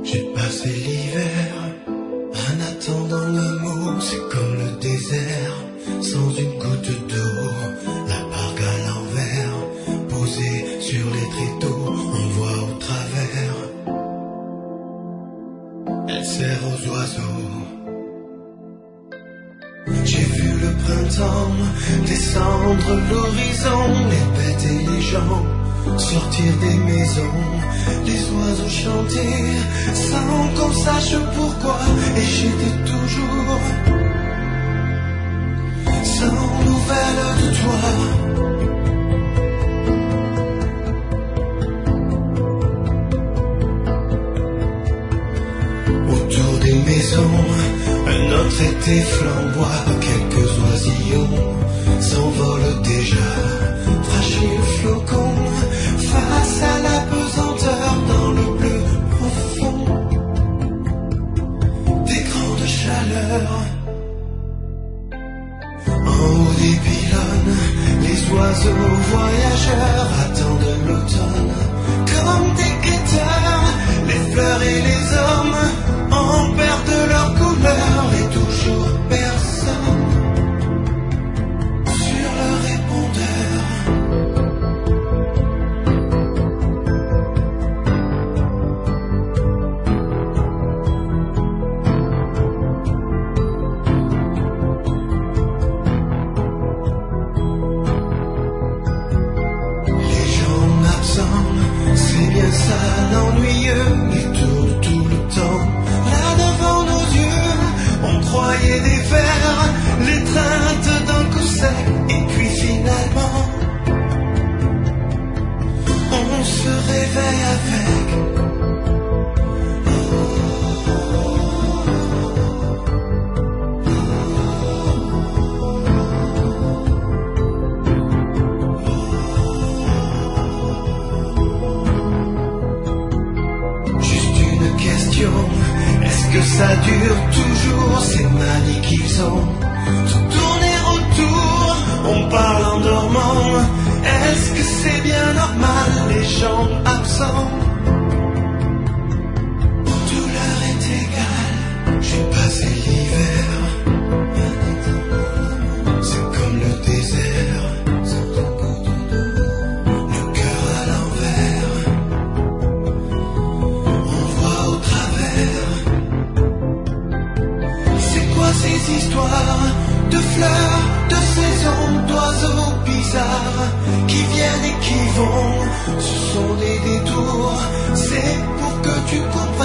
J'ai passé l'hiver en attendant l'amour, c'est comme le désert, sans une goutte d'eau. La barque à l'envers, posée sur les tréteaux, on voit au travers. Elle sert aux oiseaux. J'ai vu le printemps descendre l'horizon, les bêtes et les gens sortir des maisons, les oiseaux chanter sans qu'on sache pourquoi. Et j'étais toujours sans nouvelles de toi. Autour des maisons, un autre été flamboie, quelques oisillons s'envolent déjà, fragiles flocons, face à la pesanteur dans le bleu profond des grandes chaleurs. En haut des pylônes, les oiseaux voyageurs attendent l'automne comme des guetteurs. Les fleurs et les hommes en perdent leur couleur et toujours personne sur le répondeur. Les gens absents, c'est bien ça l'ennuyeux, ils tournent tout le temps là devant nos yeux. On croyait des vers, l'étreinte d'un coup sec, et puis finalement on se réveille avec. Juste une question, est-ce que ça dure toujours ces manies qu'ils ont de tourner autour? On parle en dormant, est-ce que c'est bien normal les gens absents? Tout leur est égal, j'ai passé l'hiver, c'est comme le désert, le cœur à l'envers, on voit au travers. C'est quoi ces histoires de fleurs, de saisons, d'oiseaux bizarres qui viennent et qui vont? Ce sont des détours, c'est pour que tu comprennes